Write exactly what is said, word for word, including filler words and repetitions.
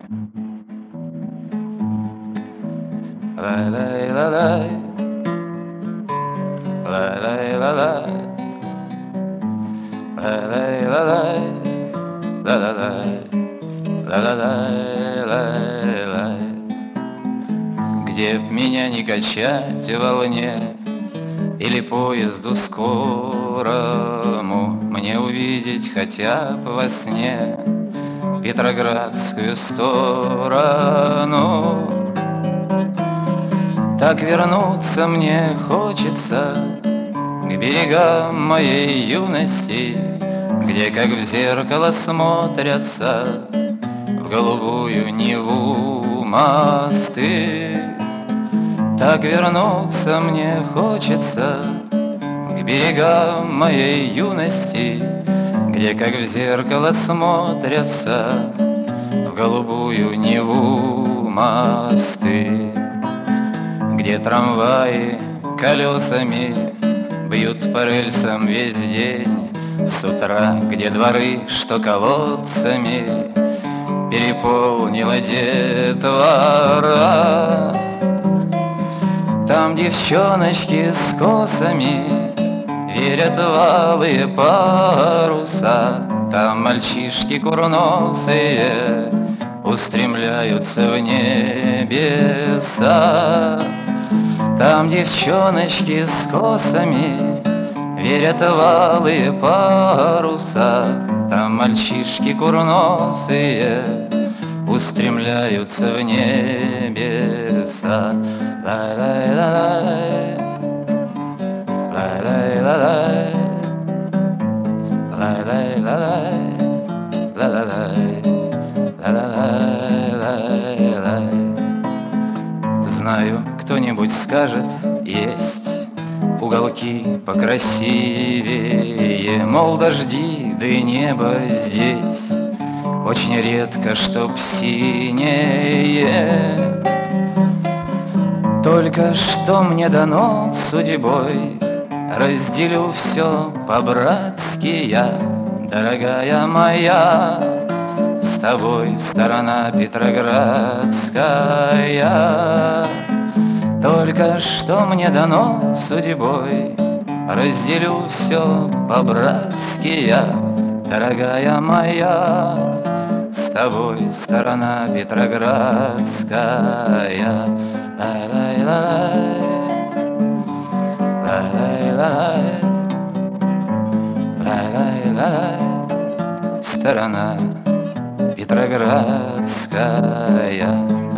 Ла-лай-ла-лай, ла-лай-ла-лай, ла-лай-ла-лай, ла-ла-лай, ла-ла-лай-лай-лай. Где б меня не качать в волне или поезду скорому, мне увидеть хотя бы во сне Петроградскую сторону. Так вернуться мне хочется к берегам моей юности, где, как в зеркало, смотрятся в голубую Неву мосты. Так вернуться мне хочется к берегам моей юности, где, как в зеркало, смотрятся в голубую Неву мосты. Где трамваи колесами бьют по рельсам весь день с утра, где дворы, что колодцами переполнила детвора. Там девчоночки с косами верят в алые паруса, там мальчишки курносые устремляются в небеса. Там девчоночки с косами верят в алые паруса, там мальчишки курносые устремляются в небеса. Ла-лай-ла-лай, ла-лай-ла-лай, ла-лай-ла-лай, ла-ла-лай, ла-ла-лай-лай-лай. Знаю, кто-нибудь скажет, есть уголки покрасивее, мол, дожди, да и небо здесь очень редко, чтоб синее. Только что мне дано судьбой, разделю все по-братски я, дорогая моя, с тобой сторона Петроградская. Только что мне дано судьбой, разделю все по-братски я, дорогая моя, с тобой сторона Петроградская. Ла-лай-ла-лай, ла-лай-ла-лай, ла-лай-ла-лай, сторона Петроградская.